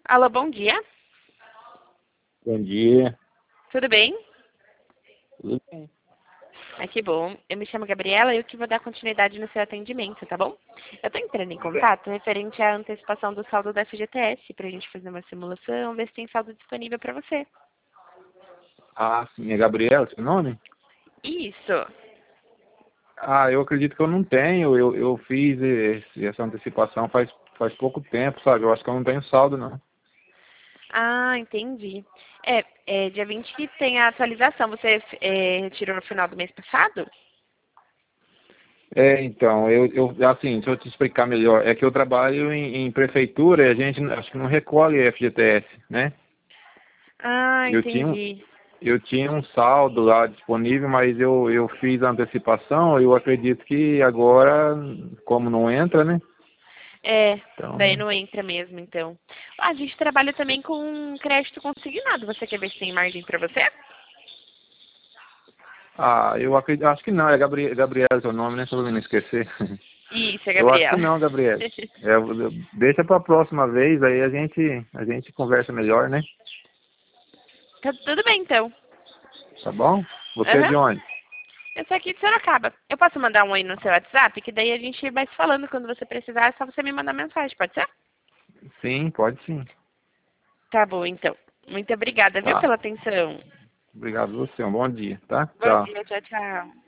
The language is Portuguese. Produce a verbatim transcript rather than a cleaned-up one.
Alô, bom dia. Bom dia. Tudo bem? Tudo bem? Ah, que bom. Eu me chamo Gabriela e eu que vou dar continuidade no seu atendimento, tá bom? Eu tô entrando em Tudo bem. contato referente à antecipação do saldo da F G T S pra gente fazer uma simulação, ver se tem saldo disponível pra você. Ah, sim, é Gabriela, seu nome? Isso. Ah, eu acredito que eu não tenho. Eu, eu fiz esse- essa antecipação faz, faz pouco tempo, sabe? Eu acho que eu não tenho saldo, não. Ah, entendi. É, é dia vinte que tem a atualização. Você é, retirou no final do mês passado? É, então, eu, eu, assim, deixa eu te explicar melhor. É que eu trabalho em, em prefeitura e a gente acho que não recolhe F G T S, né? Ah, Eu tinha, um- entendi. eu tinha um saldo lá disponível, mas eu, eu fiz a antecipação. Eu acredito que agora, como não entra, né? É, daí Então, não entra mesmo, então. A gente trabalha também com crédito consignado. Você quer ver se tem margem pra você? ah, eu acredito, acho que não, é Gabriel, Gabriel seu nome, né? Só pra não esquecer. Isso, é Eu acho que Gabriela. não, Gabriel. É, eu- deixa para a próxima vez, aí a gente, a gente conversa melhor, né? Tá tudo bem, então. Tá bom? Você é Aham. de onde? Eu sou aqui de Sorocaba. Eu posso mandar um oi no seu WhatsApp, que daí a gente vai se falando quando você precisar, é só você me mandar mensagem, pode ser? Sim, pode sim. Tá bom, então. Muito obrigada, viu, Tá. pela atenção. Obrigado a você, um bom dia, tá? Bom Tchau. dia, tchau, tchau.